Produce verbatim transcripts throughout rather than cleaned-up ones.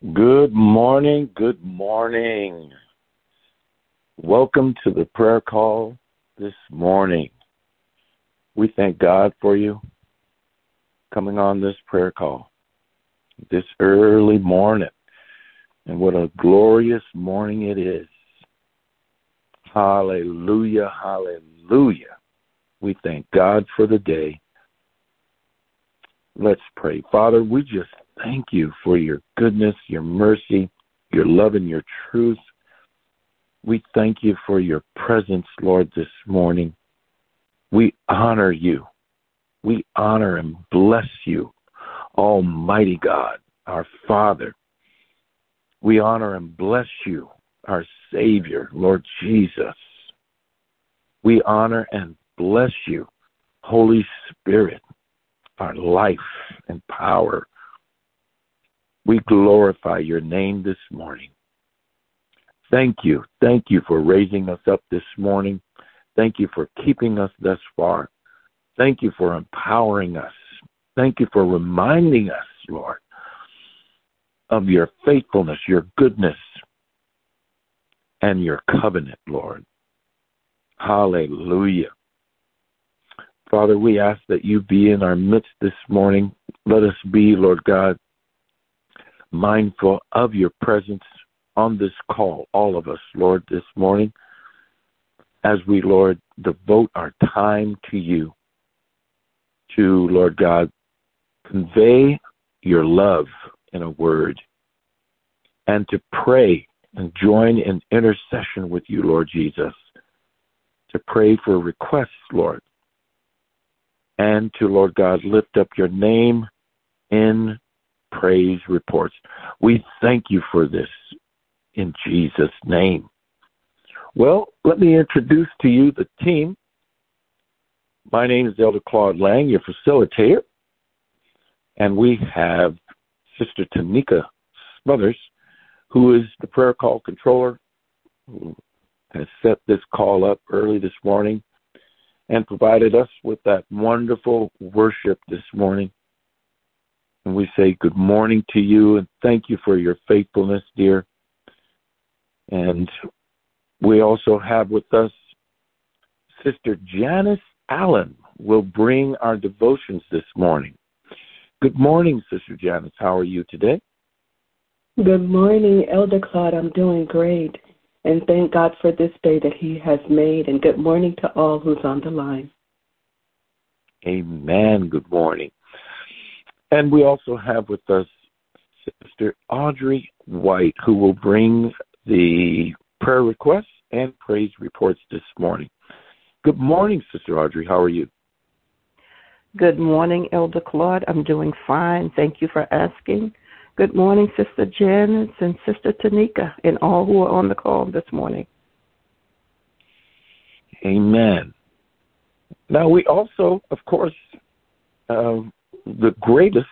Good morning, good morning. Welcome to the prayer call this morning. We thank God for you coming on this prayer call this early morning. And what a glorious morning it is. Hallelujah, hallelujah. We thank God for the day. Let's pray. Father, we just thank you for your goodness, your mercy, your love, and your truth. We thank you for your presence, Lord, this morning. We honor you. We honor and bless you, Almighty God, our Father. We honor and bless you, our Savior, Lord Jesus. We honor and bless you, Holy Spirit, our life and power. We glorify your name this morning. Thank you. Thank you for raising us up this morning. Thank you for keeping us thus far. Thank you for empowering us. Thank you for reminding us, Lord, of your faithfulness, your goodness, and your covenant, Lord. Hallelujah. Father, we ask that you be in our midst this morning. Let us be, Lord God, mindful of your presence on this call, all of us, Lord, this morning, as we, Lord, devote our time to you, to, Lord God, convey your love in a word, and to pray and join in intercession with you, Lord Jesus, to pray for requests, Lord, and to, Lord God, lift up your name in praise reports. We thank you for this in Jesus' name. Well, let me introduce to you the team. My name is Elder Claude Lang, your facilitator, and we have Sister Tanika Smothers, who is the prayer call controller, who has set this call up early this morning and provided us with that wonderful worship this morning. And we say good morning to you and thank you for your faithfulness, dear. And we also have with us Sister Janice Allen will bring our devotions this morning. Good morning, Sister Janice. How are you today? Good morning, Elder Claude. I'm doing great. And thank God for this day that he has made. And good morning to all who's on the line. Amen. Good morning. And we also have with us Sister Audrey White, who will bring the prayer requests and praise reports this morning. Good morning, Sister Audrey. How are you? Good morning, Elder Claude. I'm doing fine. Thank you for asking. Good morning, Sister Janice and Sister Tanika, and all who are on the call this morning. Amen. Now, we also, of course, uh, the greatest,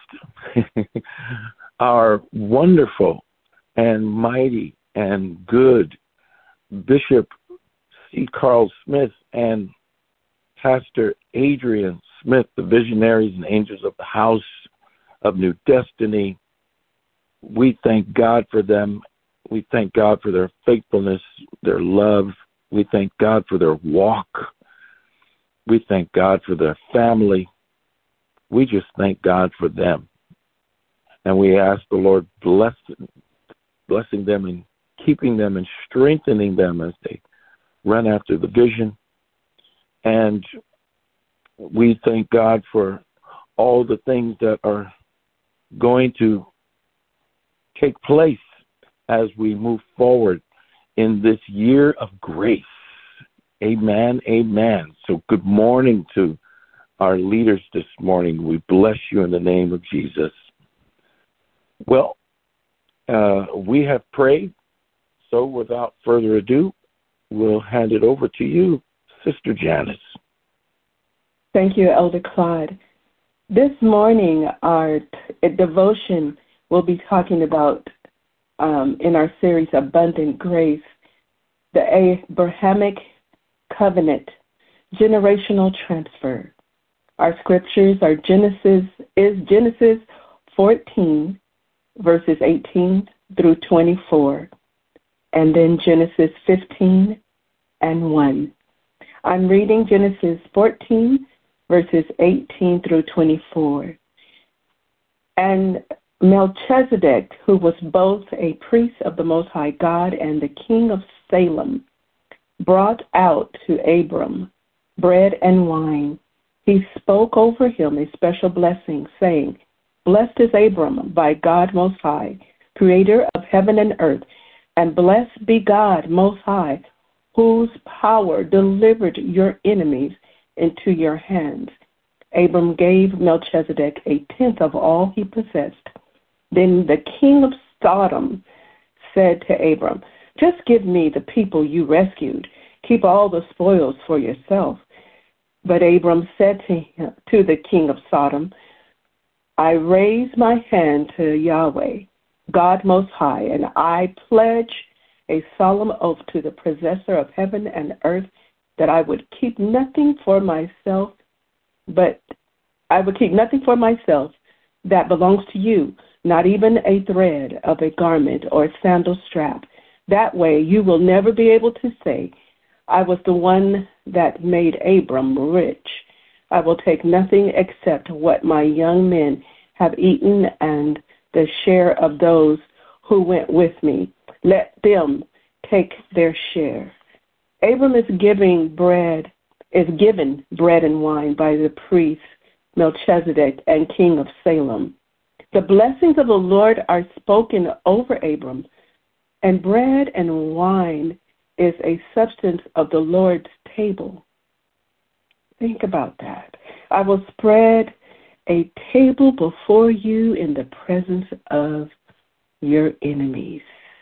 our wonderful and mighty and good Bishop C. Carl Smith and Pastor Adrian Smith, the visionaries and angels of the House of New Destiny. We thank God for them. We thank God for their faithfulness, their love. We thank God for their walk. We thank God for their family. We just thank God for them. And we ask the Lord bless, blessing them and keeping them and strengthening them as they run after the vision. And we thank God for all the things that are going to take place as we move forward in this year of grace. Amen, amen. So good morning to our leaders this morning. We bless you in the name of Jesus. Well, uh, we have prayed, so without further ado, we'll hand it over to you, Sister Janice. Thank you, Elder Claude. This morning, our t- devotion will be talking about, um, in our series, Abundant Grace, the Abrahamic Covenant, Generational Transfer. Our scriptures are Genesis, is Genesis fourteen, verses eighteen through twenty-four, and then Genesis fifteen and one. I'm reading Genesis fourteen, verses eighteen through twenty-four. And Melchizedek, who was both a priest of the Most High God and the king of Salem, brought out to Abram bread and wine. He spoke over him a special blessing, saying, Blessed is Abram by God Most High, creator of heaven and earth, and blessed be God Most High, whose power delivered your enemies into your hands. Abram gave Melchizedek a tenth of all he possessed. Then the king of Sodom said to Abram, Just give me the people you rescued. Keep all the spoils for yourself. But Abram said to him, to the king of Sodom, I raise my hand to Yahweh, God Most High, and I pledge a solemn oath to the possessor of heaven and earth that I would keep nothing for myself, but I would keep nothing for myself that belongs to you, not even a thread of a garment or a sandal strap. That way you will never be able to say, I was the one that made Abram rich. I will take nothing except what my young men have eaten and the share of those who went with me. Let them take their share. Abram is giving bread, is given bread and wine by the priest Melchizedek and king of Salem. The blessings of the Lord are spoken over Abram, and bread and wine is a substance of the Lord's table. Think about that. I will spread a table before you in the presence of your enemies.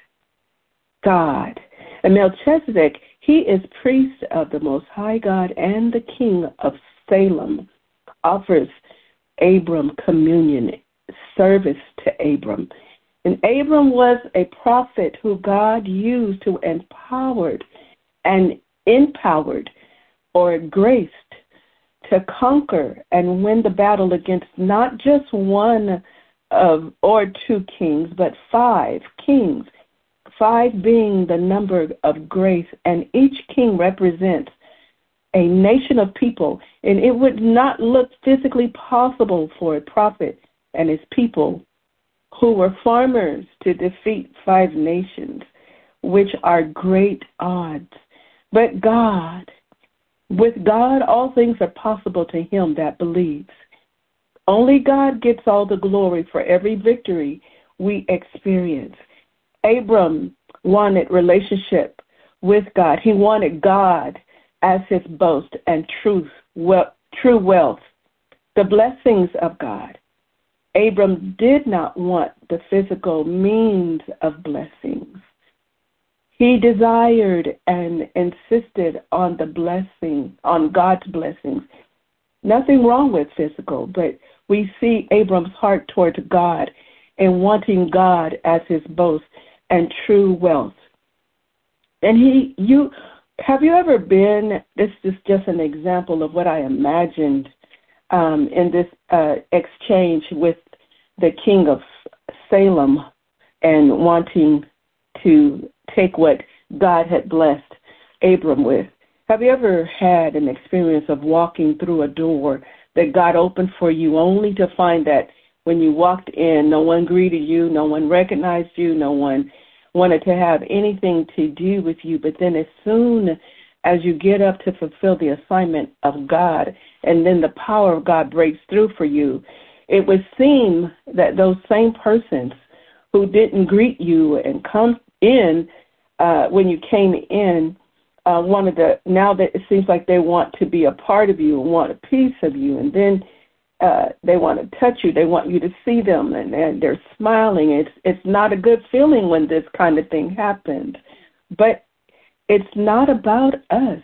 God. And Melchizedek, he is priest of the Most High God and the king of Salem, offers Abram communion, service to Abram. And Abram was a prophet who God used to empowered and empowered or graced to conquer and win the battle against not just one of or two kings, but five kings, five being the number of grace, and each king represents a nation of people, and it would not look physically possible for a prophet and his people who were farmers to defeat five nations, which are great odds. But God, with God, all things are possible to him that believes. Only God gets all the glory for every victory we experience. Abram wanted relationship with God. He wanted God as his boast and truth, well, true wealth, the blessings of God. Abram did not want the physical means of blessings. He desired and insisted on the blessing, on God's blessings. Nothing wrong with physical, but we see Abram's heart towards God and wanting God as his boast and true wealth. And he, you, have you ever been, this is just an example of what I imagined um, in this uh, exchange with the king of Salem and wanting to take what God had blessed Abram with. Have you ever had an experience of walking through a door that God opened for you only to find that when you walked in, no one greeted you, no one recognized you, no one wanted to have anything to do with you, but then as soon as you get up to fulfill the assignment of God, and then the power of God breaks through for you, it would seem that those same persons who didn't greet you and come in uh, when you came in uh, wanted to, now that it seems like they want to be a part of you and want a piece of you, and then uh, they want to touch you, they want you to see them, and, and they're smiling. It's it's not a good feeling when this kind of thing happens, but it's not about us.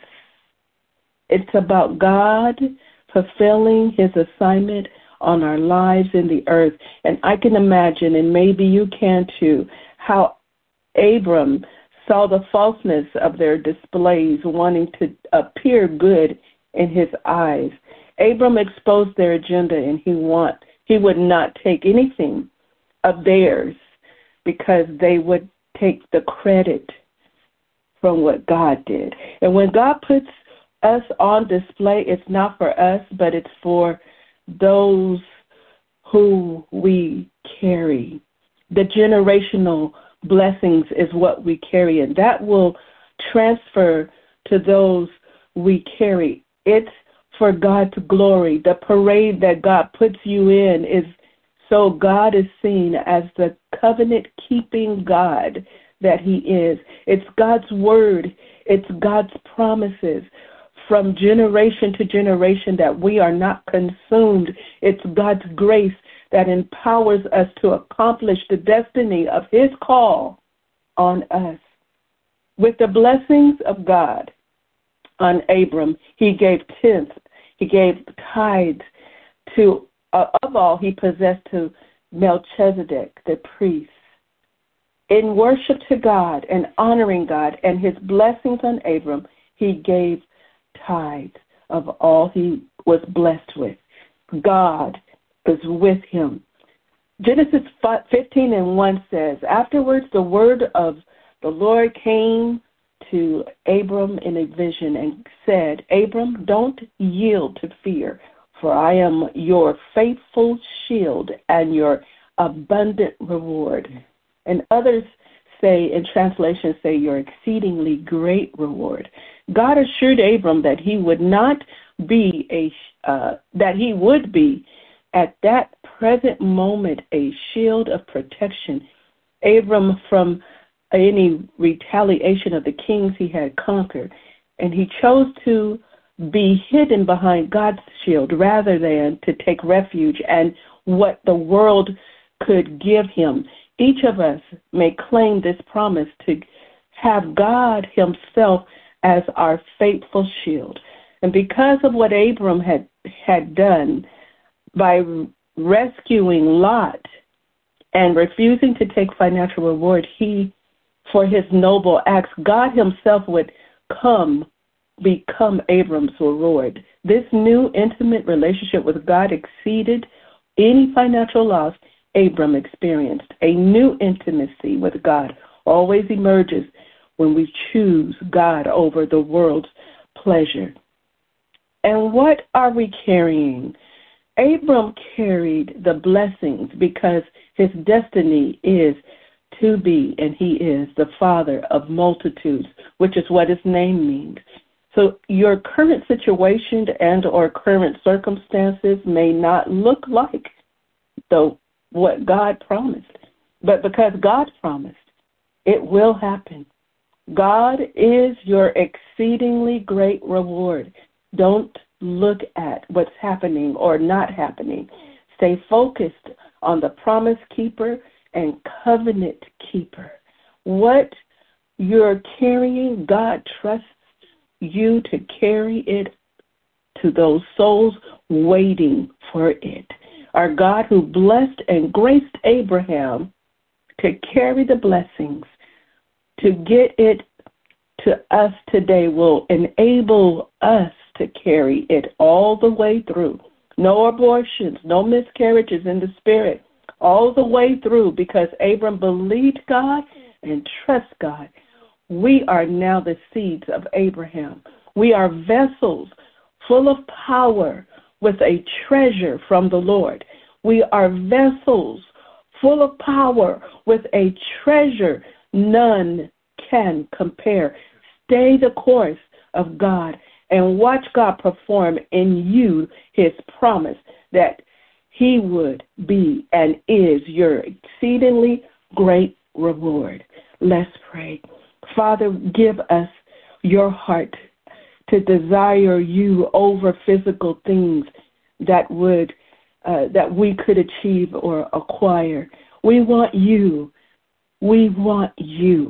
It's about God fulfilling his assignment on our lives in the earth. And I can imagine, and maybe you can too, how Abram saw the falseness of their displays, wanting to appear good in his eyes. Abram exposed their agenda, and he want he would not take anything of theirs because they would take the credit from what God did. And when God puts us on display, it's not for us, but it's for those who we carry. The generational blessings is what we carry, and that will transfer to those we carry. It's for God's glory. The parade that God puts you in is so God is seen as the covenant-keeping God that he is. It's God's word. It's God's promises from generation to generation that we are not consumed. It's God's grace that empowers us to accomplish the destiny of his call on us. With the blessings of God on Abram, he gave tenth, he gave tithes to, uh, of all he possessed, to Melchizedek, the priest. In worship to God and honoring God and his blessings on Abram, he gave tithes of all he was blessed with. God is with him. Genesis fifteen and one says, afterwards the word of the Lord came to Abram in a vision and said, Abram, don't yield to fear, for I am your faithful shield and your abundant reward. And others say, in translation, say, your exceedingly great reward. God assured Abram that he would not be a, uh, that he would be at that present moment a shield of protection. Abram from any retaliation of the kings he had conquered, and he chose to be hidden behind God's shield rather than to take refuge and what the world could give him. Each of us may claim this promise to have God himself as our faithful shield. And because of what Abram had, had done by rescuing Lot and refusing to take financial reward, he, for his noble acts, God himself would come, become Abram's reward. This new intimate relationship with God exceeded any financial loss Abram experienced. A new intimacy with God always emerges when we choose God over the world's pleasure. And what are we carrying? Abram carried the blessings because his destiny is to be, and he is the father of multitudes, which is what his name means. So your current situation and or current circumstances may not look like the what God promised, but because God promised, it will happen. God is your exceedingly great reward. Don't look at what's happening or not happening. Stay focused on the promise keeper and covenant keeper. What you're carrying, God trusts you to carry it to those souls waiting for it. Our God who blessed and graced Abraham to carry the blessings, to get it to us today, will enable us to carry it all the way through. No abortions, no miscarriages in the spirit, all the way through, because Abram believed God and trust God. We are now the seeds of Abraham. We are vessels full of power with a treasure from the Lord. We are vessels full of power with a treasure none can compare. Stay the course of God and watch God perform in you his promise that he would be and is your exceedingly great reward. Let's pray. Father, give us your heart to desire you over physical things that would uh, that we could achieve or acquire. We want you. We want you.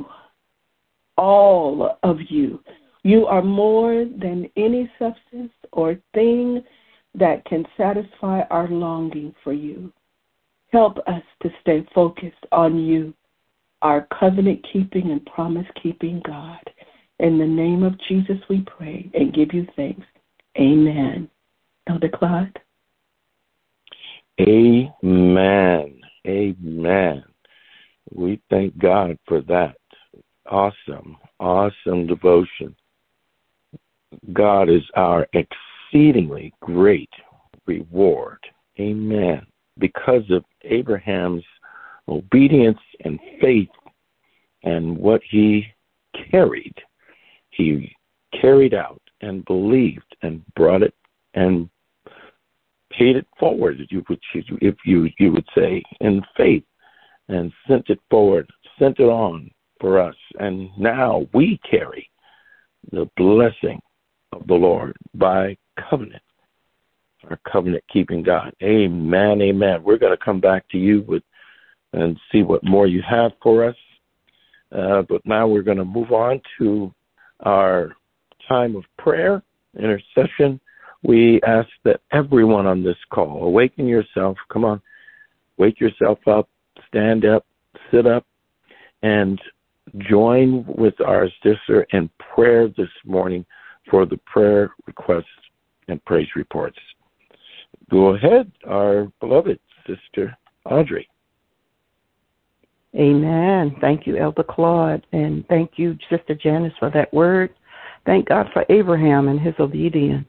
All of you. You are more than any substance or thing that can satisfy our longing for you. Help us to stay focused on you, our covenant-keeping and promise-keeping God. In the name of Jesus we pray and give you thanks. Amen. Elder Claude? Amen. Amen. We thank God for that. Awesome, awesome devotion. God is our exceedingly great reward. Amen. Because of Abraham's obedience and faith and what he carried, he carried out and believed and brought it and paid it forward, if you would, if you, you would say, in faith, and sent it forward, sent it on for us. And now we carry the blessing of the Lord by covenant, our covenant-keeping God. Amen, amen. We're going to come back to you with and see what more you have for us. Uh, but now we're going to move on to our time of prayer, intercession. We ask that everyone on this call, awaken yourself. Come on, wake yourself up, stand up, sit up, and join with our sister in prayer this morning for the prayer requests and praise reports. Go ahead, our beloved sister Audrey. Amen. Thank you, Elder Claude, and thank you, Sister Janice, for that word. Thank God for Abraham and his obedience.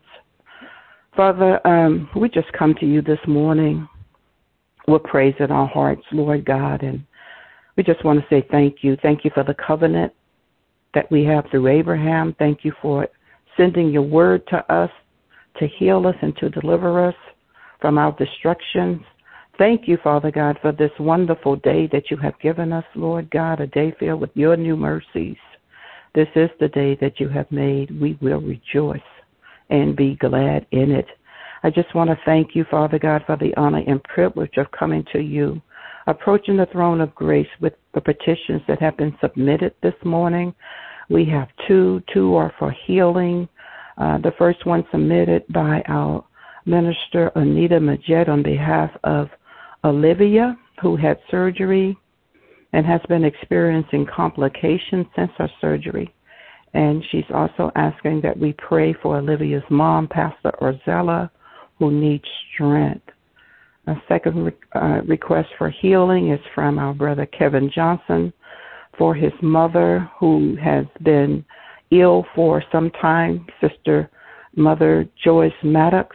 Father, um, we just come to you this morning with praise in our hearts, Lord God, and we just want to say thank you. Thank you for the covenant that we have through Abraham. Thank you for sending your word to us to heal us and to deliver us from our destructions. Thank you, Father God, for this wonderful day that you have given us, Lord God, a day filled with your new mercies. This is the day that you have made. We will rejoice and be glad in it. I just want to thank you, Father God, for the honor and privilege of coming to you, approaching the throne of grace with the petitions that have been submitted this morning. We have two. Two are for healing. Uh, the first one submitted by our minister, Anita Majed, on behalf of Olivia, who had surgery and has been experiencing complications since her surgery. And she's also asking that we pray for Olivia's mom, Pastor Orzella, who needs strength. A second re- uh, request for healing is from our brother Kevin Johnson for his mother, who has been ill for some time, Sister Mother Joyce Maddox.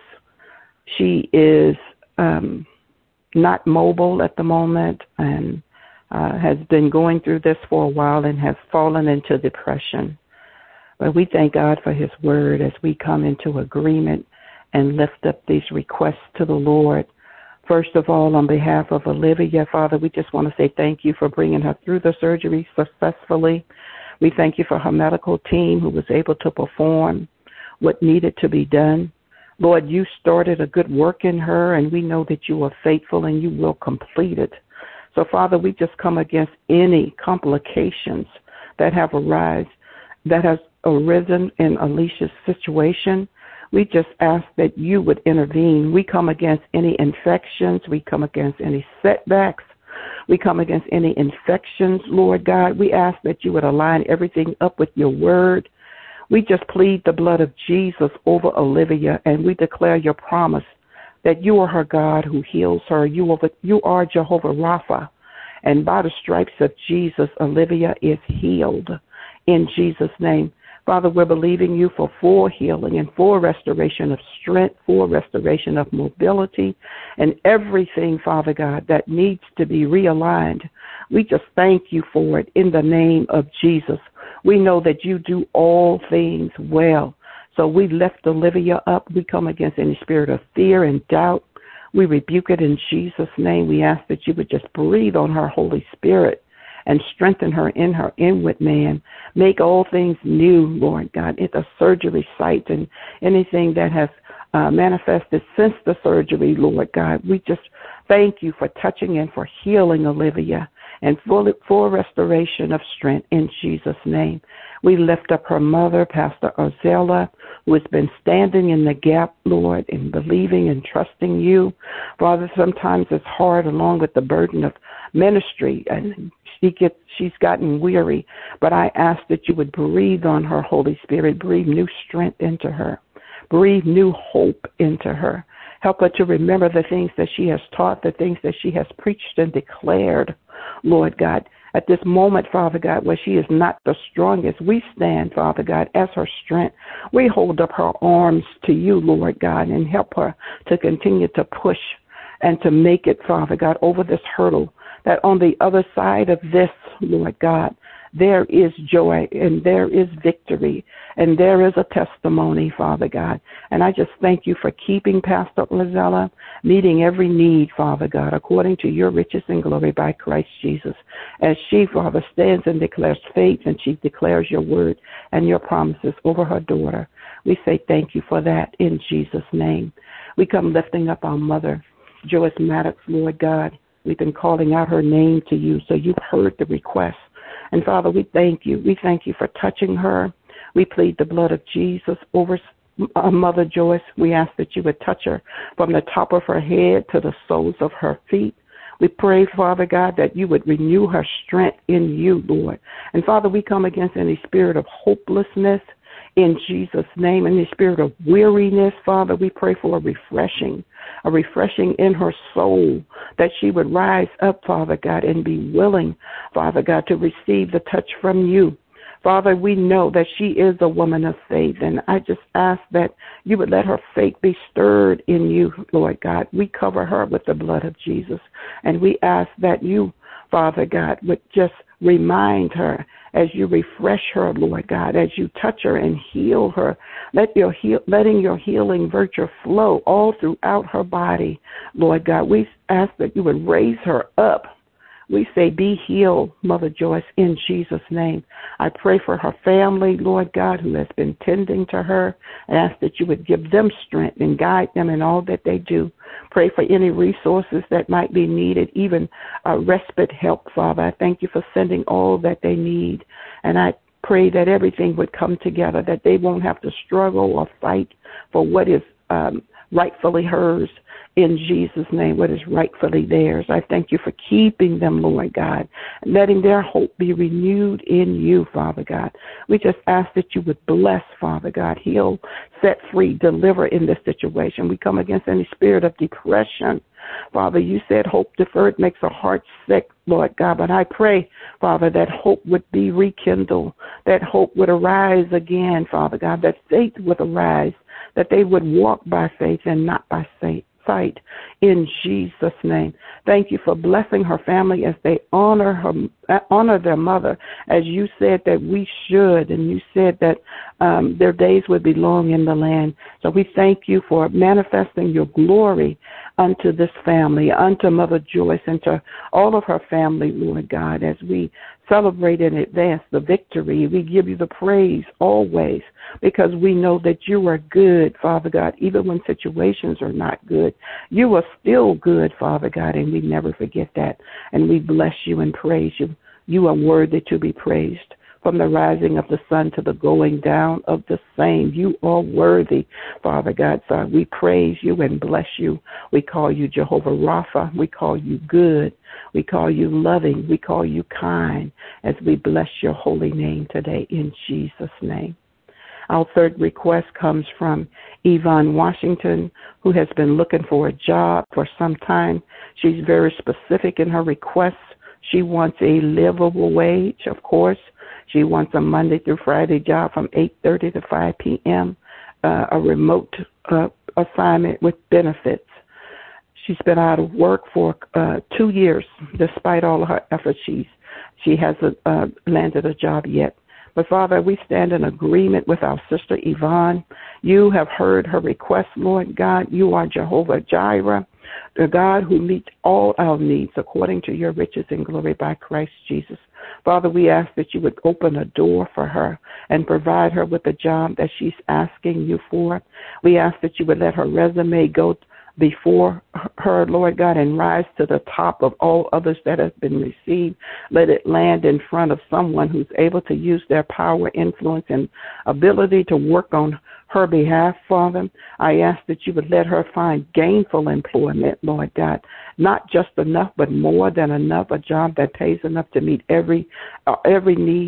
She is um, not mobile at the moment and uh, has been going through this for a while and has fallen into depression. But we thank God for his word as we come into agreement and lift up these requests to the Lord. First of all, on behalf of Olivia, Father, we just want to say thank you for bringing her through the surgery successfully. We thank you for her medical team who was able to perform what needed to be done. Lord, you started a good work in her, and we know that you are faithful and you will complete it. So, Father, we just come against any complications that have arisen, that has arisen in Alicia's situation. We just ask that you would intervene. We come against any infections. We come against any setbacks. We come against any infections, Lord God. We ask that you would align everything up with your word. We just plead the blood of Jesus over Olivia, and we declare your promise that you are her God who heals her. You are, you are Jehovah Rapha, and by the stripes of Jesus, Olivia is healed in Jesus' name. Father, we're believing you for full healing and full restoration of strength, full restoration of mobility, and everything, Father God, that needs to be realigned. We just thank you for it in the name of Jesus. We know that you do all things well. So we lift Olivia up. We come against any spirit of fear and doubt. We rebuke it in Jesus' name. We ask that you would just breathe on her, Holy Spirit, and strengthen her in her inward man. Make all things new, Lord God, at the surgery site and anything that has uh, manifested since the surgery, Lord God. We just thank you for touching and for healing Olivia and full, full restoration of strength in Jesus' name. We lift up her mother, Pastor Orzella, who has been standing in the gap, Lord, and believing and trusting you. Father, sometimes it's hard along with the burden of ministry, and she gets, she's gotten weary. But I ask that you would breathe on her, Holy Spirit, breathe new strength into her, breathe new hope into her. Help her to remember the things that she has taught, the things that she has preached and declared, Lord God. At this moment, Father God, where she is not the strongest, we stand, Father God, as her strength. We hold up her arms to you, Lord God, and help her to continue to push and to make it, Father God, over this hurdle, that on the other side of this, Lord God, there is joy and there is victory and there is a testimony, Father God. And I just thank you for keeping Pastor Lizella, meeting every need, Father God, according to your riches and glory by Christ Jesus. As she, Father, stands and declares faith and she declares your word and your promises over her daughter. We say thank you for that in Jesus' name. We come lifting up our mother, Joyce Maddox, Lord God. We've been calling out her name to you, so you've heard the request. And, Father, we thank you. We thank you for touching her. We plead the blood of Jesus over uh, Mother Joyce. We ask that you would touch her from the top of her head to the soles of her feet. We pray, Father God, that you would renew her strength in you, Lord. And, Father, we come against any spirit of hopelessness in Jesus' name, any spirit of weariness. Father, we pray for a refreshing, a refreshing in her soul, that she would rise up, Father God, and be willing, Father God, to receive the touch from you. Father, we know that she is a woman of faith, and I just ask that you would let her faith be stirred in you, Lord God. We cover her with the blood of Jesus, and we ask that you, Father God, would just remind her as you refresh her, Lord God, as you touch her and heal her. Let your heal, letting your healing virtue flow all throughout her body, Lord God. We ask that you would raise her up. We say, be healed, Mother Joyce, in Jesus' name. I pray for her family, Lord God, who has been tending to her. I ask that you would give them strength and guide them in all that they do. Pray for any resources that might be needed, even uh, respite help, Father. I thank you for sending all that they need. And I pray that everything would come together, that they won't have to struggle or fight for what is um, rightfully hers. In Jesus' name, what is rightfully theirs. I thank you for keeping them, Lord God, letting their hope be renewed in you, Father God. We just ask that you would bless, Father God, heal, set free, deliver in this situation. We come against any spirit of depression. Father, you said hope deferred makes a heart sick, Lord God, but I pray, Father, that hope would be rekindled, that hope would arise again, Father God, that faith would arise, that they would walk by faith and not by sight. Sight in Jesus' name. Thank you for blessing her family as they honor her, honor their mother, as you said that we should, and you said that um, their days would be long in the land. So we thank you for manifesting your glory unto this family, unto Mother Joyce, and to all of her family, Lord God, as we celebrate in advance the victory. We give you the praise always, because we know that you are good, Father God, even when situations are not good. You are still good, Father God, and we never forget that. And we bless you and praise you. You are worthy to be praised. From the rising of the sun to the going down of the same, you are worthy, Father God. So we praise you and bless you. We call you Jehovah Rapha. We call you good. We call you loving. We call you kind, as we bless your holy name today in Jesus' name. Our third request comes from Yvonne Washington, who has been looking for a job for some time. She's very specific in her requests. She wants a livable wage, of course. She wants a Monday through Friday job from eight thirty to five p.m., uh, a remote uh, assignment with benefits. She's been out of work for uh, two years. Despite all of her efforts, she's, she hasn't uh, landed a job yet. But, Father, we stand in agreement with our sister Yvonne. You have heard her request, Lord God. You are Jehovah Jireh, the God who meets all our needs according to your riches and glory by Christ Jesus. Father, we ask that you would open a door for her and provide her with the job that she's asking you for. We ask that you would let her resume go before her, Lord God, and rise to the top of all others that have been received. Let it land in front of someone who's able to use their power, influence, and ability to work on her behalf, Father. I ask that you would let her find gainful employment, Lord God, not just enough, but more than enough, a job that pays enough to meet every uh, every need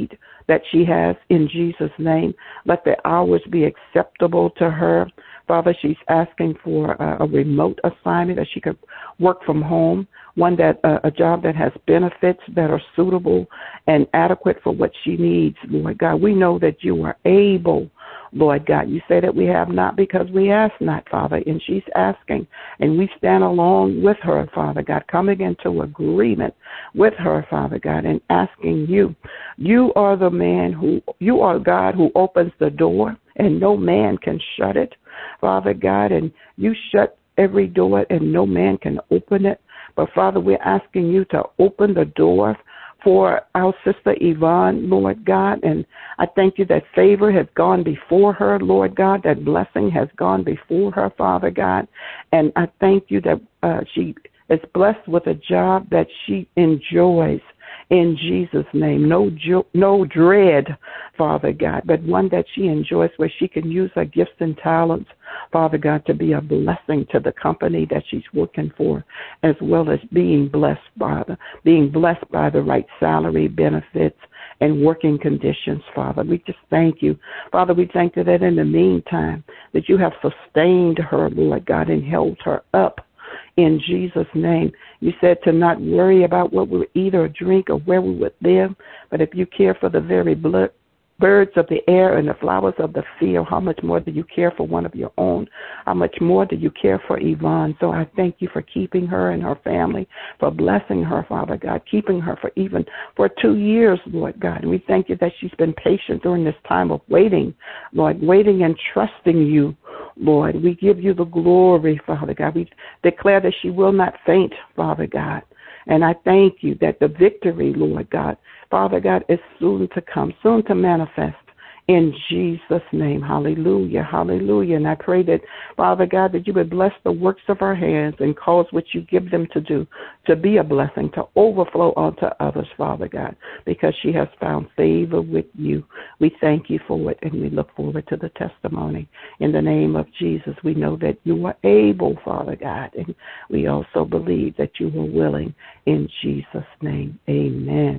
that she has in Jesus' name. Let the hours be acceptable to her. Father, she's asking for a, a remote assignment that she could work from home, one that uh, a job that has benefits that are suitable and adequate for what she needs, Lord God. We know that you are able, Lord God. You say that we have not because we ask not, Father, and she's asking, and we stand along with her, Father God, coming into agreement with her, Father God, and asking you. You are the man who, you are God who opens the door, and no man can shut it, Father God, and you shut every door, and no man can open it. But, Father, we're asking you to open the door for our sister Yvonne, Lord God, and I thank you that favor has gone before her, Lord God, that blessing has gone before her, Father God, and I thank you that uh, she is blessed with a job that she enjoys in Jesus' name. No jo- no dread, Father God, but one that she enjoys where she can use her gifts and talents, Father God, to be a blessing to the company that she's working for, as well as being blessed, Father, being blessed by the right salary, benefits, and working conditions, Father. We just thank you. Father, we thank you that in the meantime that you have sustained her, Lord God, and held her up. In Jesus' name, you said to not worry about what we would eat or drink or where we would live, but if you care for the very blood, birds of the air and the flowers of the field, how much more do you care for one of your own? How much more do you care for Yvonne? So I thank you for keeping her and her family, for blessing her, Father God, keeping her for even for two years, Lord God. And we thank you that she's been patient during this time of waiting, Lord, waiting and trusting you, Lord. We give you the glory, Father God. We declare that she will not faint, Father God. And I thank you that the victory, Lord God, Father God, is soon to come, soon to manifest in Jesus' name. Hallelujah, hallelujah. And I pray that, Father God, that you would bless the works of our hands and cause what you give them to do to be a blessing, to overflow onto others, Father God, because she has found favor with you. We thank you for it, and we look forward to the testimony. In the name of Jesus, we know that you are able, Father God, and we also believe that you are willing. In Jesus' name, amen.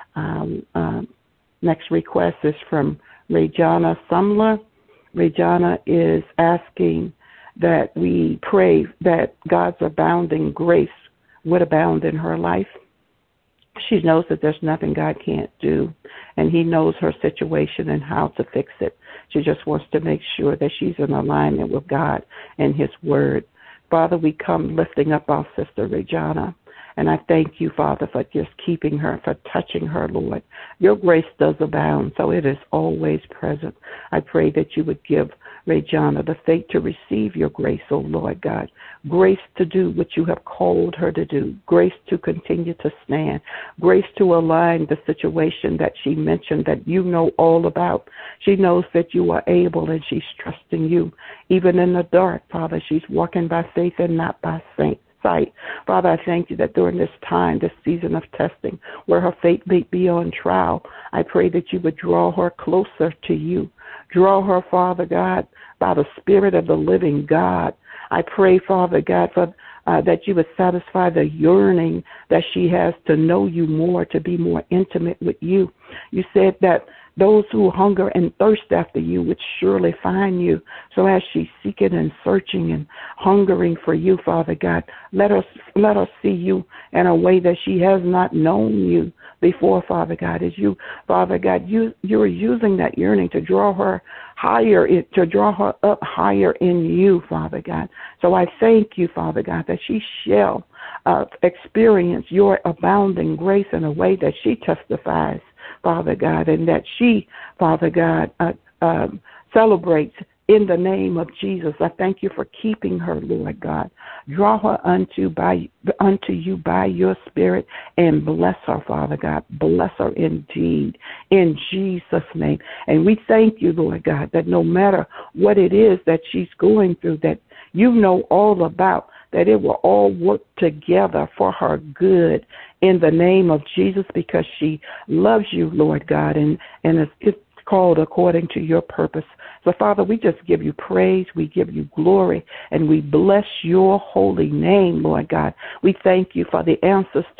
Um, um, next request is from Rejana Sumler. Rejana is asking that we pray that God's abounding grace would abound in her life. She knows that there's nothing God can't do, and he knows her situation and how to fix it. She just wants to make sure that she's in alignment with God and his word. Father, we come lifting up our sister Rejana. And I thank you, Father, for just keeping her, for touching her, Lord. Your grace does abound, so it is always present. I pray that you would give Rejana the faith to receive your grace, oh Lord God. Grace to do what you have called her to do. Grace to continue to stand. Grace to align the situation that she mentioned that you know all about. She knows that you are able, and she's trusting you. Even in the dark, Father, she's walking by faith and not by sight. Sight. Father, I thank you that during this time, this season of testing, where her faith may be on trial, I pray that you would draw her closer to you. Draw her, Father God, by the Spirit of the living God. I pray, Father God, for uh, that you would satisfy the yearning that she has to know you more, to be more intimate with you. You said that those who hunger and thirst after you would surely find you. So as she's seeking and searching and hungering for you, Father God, let us let us see you in a way that she has not known you before, Father God. As you, Father God, you you're using that yearning to draw her higher, to draw her up higher in you, Father God. So I thank you, Father God, that she shall uh, experience your abounding grace in a way that she testifies, Father God, and that she, Father God, uh, um, celebrates in the name of Jesus. I thank you for keeping her, Lord God. Draw her unto by unto you by your Spirit and bless her, Father God. Bless her indeed, in Jesus' name. And we thank you, Lord God, that no matter what it is that she's going through, that you know all about, that it will all work together for her good in the name of Jesus, because she loves you, Lord God, and, and it's, it's called according to your purpose. So, Father, we just give you praise, we give you glory, and we bless your holy name, Lord God. We thank you for the answers to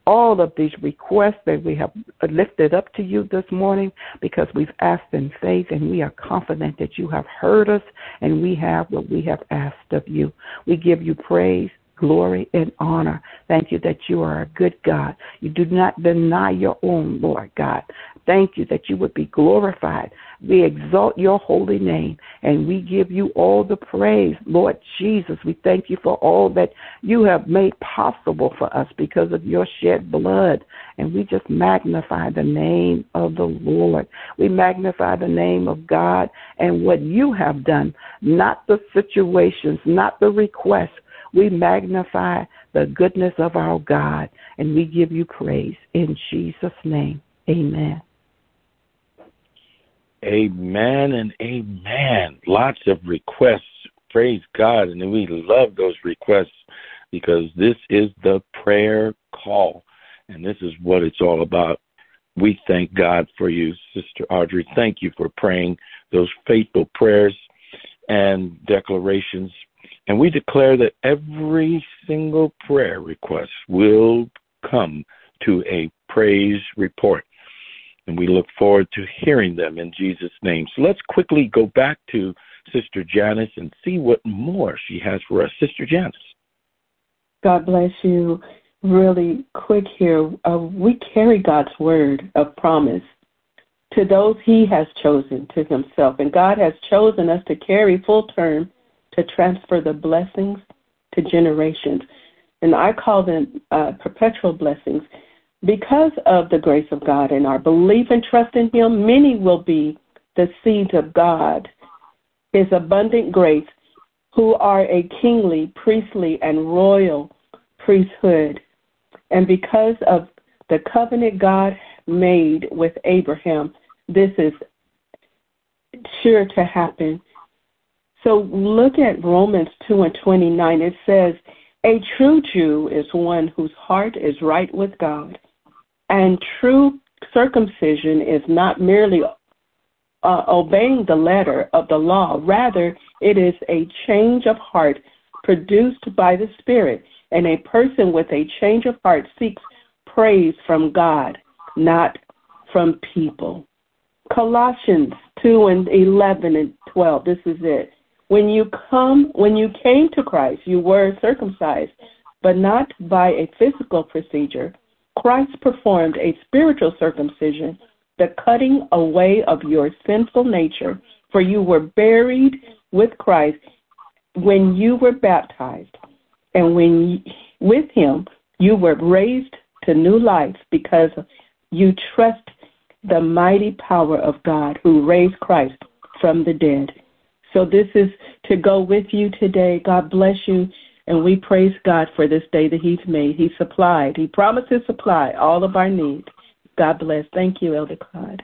all of these requests that we have lifted up to you this morning, because we've asked in faith, and we are confident that you have heard us and we have what we have asked of you. We give you praise, glory, and honor. Thank you that you are a good God. You do not deny your own, Lord God. Thank you that you would be glorified. We exalt your holy name, and we give you all the praise. Lord Jesus, we thank you for all that you have made possible for us because of your shed blood, and we just magnify the name of the Lord. We magnify the name of God and what you have done, not the situations, not the requests. We magnify the goodness of our God, and we give you praise. In Jesus' name, amen. Amen and amen. Lots of requests. Praise God. And we love those requests because this is the prayer call, and this is what it's all about. We thank God for you, Sister Audrey. Thank you for praying those faithful prayers and declarations. And we declare that every single prayer request will come to a praise report. And we look forward to hearing them in Jesus' name. So let's quickly go back to Sister Janice and see what more she has for us. Sister Janice. God bless you. Really quick here. Uh, we carry God's word of promise to those he has chosen to himself. And God has chosen us to carry full term to transfer the blessings to generations. And I call them uh, perpetual blessings. Because of the grace of God and our belief and trust in him, many will be the seeds of God, his abundant grace, who are a kingly, priestly, and royal priesthood. And because of the covenant God made with Abraham, this is sure to happen. So look at Romans two and twenty-nine. It says, a true Jew is one whose heart is right with God. And true circumcision is not merely uh, obeying the letter of the law. Rather, it is a change of heart produced by the Spirit. And a person with a change of heart seeks praise from God, not from people. Colossians two and eleven and twelve, this is it. When you come, when you came to Christ, you were circumcised, but not by a physical procedure. Christ performed a spiritual circumcision, the cutting away of your sinful nature, for you were buried with Christ when you were baptized, and when you, with him you were raised to new life because you trust the mighty power of God who raised Christ from the dead. So this is to go with you today. God bless you. And we praise God for this day that he's made. He supplied. He promised to supply all of our needs. God bless. Thank you, Elder Claude.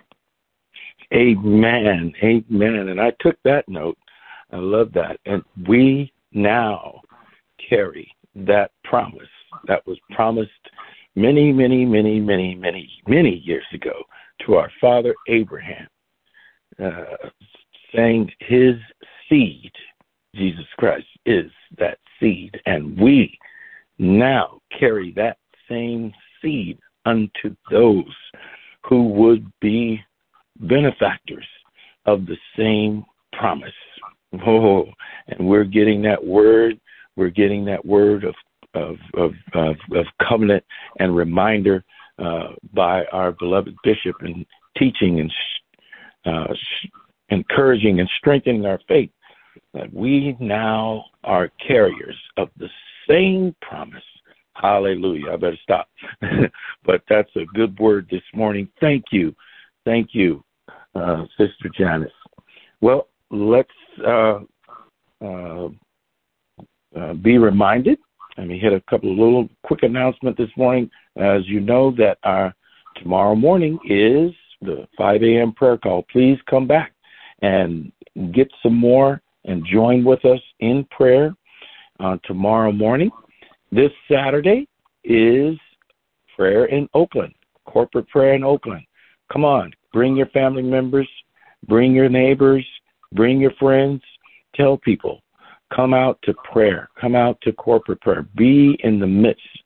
Amen. Amen. And I took that note. I love that. And we now carry that promise that was promised many, many, many, many, many, many years ago to our father Abraham, uh, saying his seed, Jesus Christ, is that seed, and we now carry that same seed unto those who would be benefactors of the same promise. Oh, and we're getting that word, we're getting that word of of of, of, of covenant and reminder uh, by our beloved bishop, and teaching and uh, encouraging and strengthening our faith, that we now are carriers of the same promise. Hallelujah. I better stop. But that's a good word this morning. Thank you. Thank you, uh, Sister Janice. Well, let's uh, uh, uh, be reminded. Let me hit a couple of little quick announcements this morning. As you know, that our tomorrow morning is the five a.m. prayer call. Please come back and get some more and join with us in prayer uh, tomorrow morning. This Saturday is prayer in Oakland, corporate prayer in Oakland. Come on, bring your family members, bring your neighbors, bring your friends, tell people, come out to prayer, come out to corporate prayer, be in the midst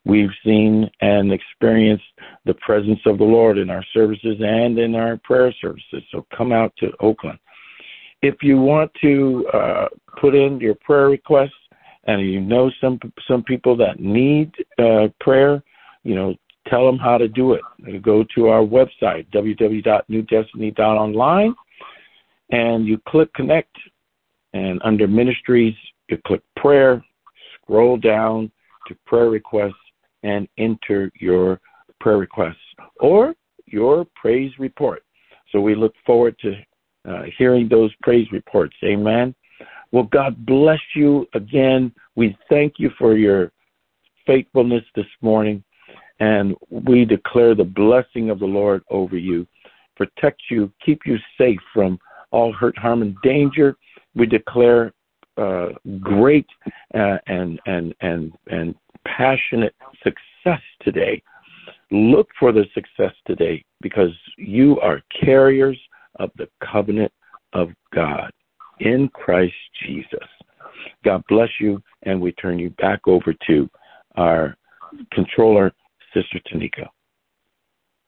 we've seen and experienced the presence of the Lord in our services and in our prayer services. So come out to Oakland. If you want to uh, put in your prayer requests, and you know some some people that need uh, prayer, you know, tell them how to do it. You go to our website, w w w dot new destiny dot online, and you click Connect. And under Ministries, you click Prayer, scroll down to Prayer Requests, and enter your prayer requests or your praise report. So we look forward to uh, hearing those praise reports. Amen. Well, God bless you again. We thank you for your faithfulness this morning, and we declare the blessing of the Lord over you, protect you, keep you safe from all hurt, harm, and danger. We declare uh, great uh, and and and and passionate success today. Look for the success today because you are carriers of the covenant of God in Christ Jesus. God bless you, and we turn you back over to our controller, Sister Tanika.